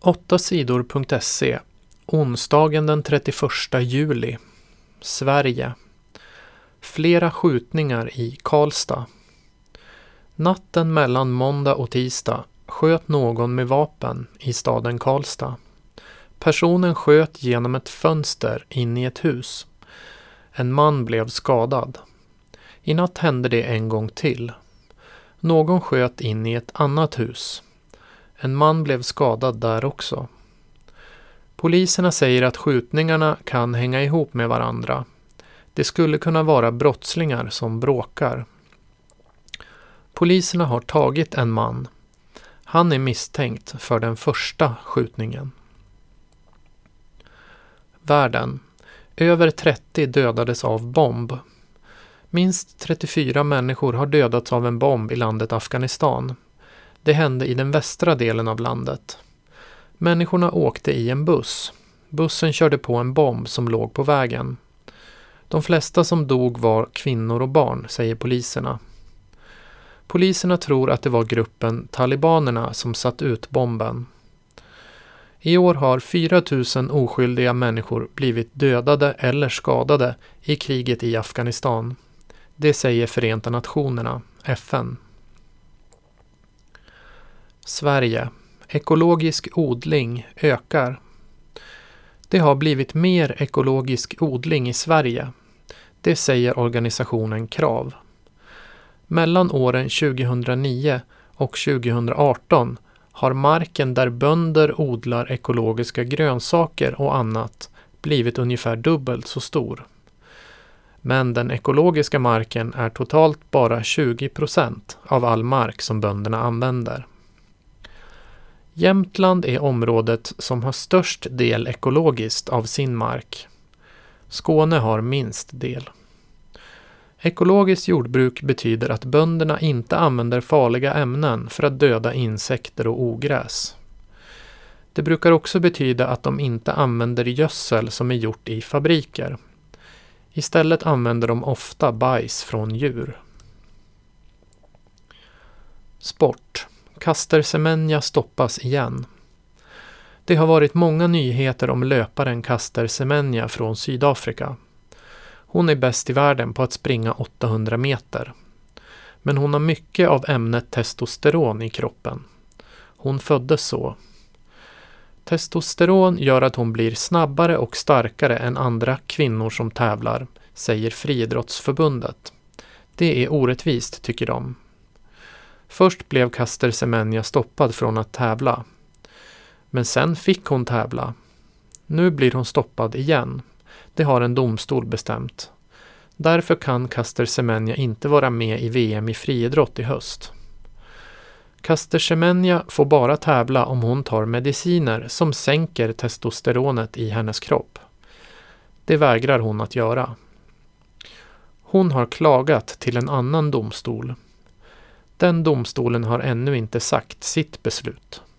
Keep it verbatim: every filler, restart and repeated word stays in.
åtta sidor punkt se. Onsdagen den trettioförsta juli. Sverige. Flera skjutningar i Karlstad. Natten mellan måndag och tisdag sköt någon med vapen i staden Karlstad. Personen sköt genom ett fönster in i ett hus. En man blev skadad. I natt hände det en gång till. Någon sköt in i ett annat hus. En man blev skadad där också. Poliserna säger att skjutningarna kan hänga ihop med varandra. Det skulle kunna vara brottslingar som bråkar. Poliserna har tagit en man. Han är misstänkt för den första skjutningen. Världen. Över trettio dödades av bomb. Minst trettiofyra människor har dödats av en bomb i landet Afghanistan. Det hände i den västra delen av landet. Människorna åkte i en buss. Bussen körde på en bomb som låg på vägen. De flesta som dog var kvinnor och barn, säger poliserna. Poliserna tror att det var gruppen talibanerna som satt ut bomben. I år har fyra tusen oskyldiga människor blivit dödade eller skadade i kriget i Afghanistan. Det säger Förenta nationerna, F N. Sverige. Ekologisk odling ökar. Det har blivit mer ekologisk odling i Sverige. Det säger organisationen Krav. Mellan åren tjugohundranio och tjugohundraarton har marken där bönder odlar ekologiska grönsaker och annat blivit ungefär dubbelt så stor. Men den ekologiska marken är totalt bara tjugo procent av all mark som bönderna använder. Jämtland är området som har störst del ekologiskt av sin mark. Skåne har minst del. Ekologiskt jordbruk betyder att bönderna inte använder farliga ämnen för att döda insekter och ogräs. Det brukar också betyda att de inte använder gödsel som är gjort i fabriker. Istället använder de ofta bajs från djur. Sport. Caster Semenya stoppas igen. Det har varit många nyheter om löparen Caster Semenya från Sydafrika. Hon är bäst i världen på att springa åttahundra meter. Men hon har mycket av ämnet testosteron i kroppen. Hon föddes så. Testosteron gör att hon blir snabbare och starkare än andra kvinnor som tävlar, säger Friidrottsförbundet. Det är orättvist, tycker de. Först blev Caster Semenya stoppad från att tävla. Men sen fick hon tävla. Nu blir hon stoppad igen. Det har en domstol bestämt. Därför kan Caster Semenya inte vara med i V M i friidrott i höst. Caster Semenya får bara tävla om hon tar mediciner som sänker testosteronet i hennes kropp. Det vägrar hon att göra. Hon har klagat till en annan domstol. Den domstolen har ännu inte sagt sitt beslut.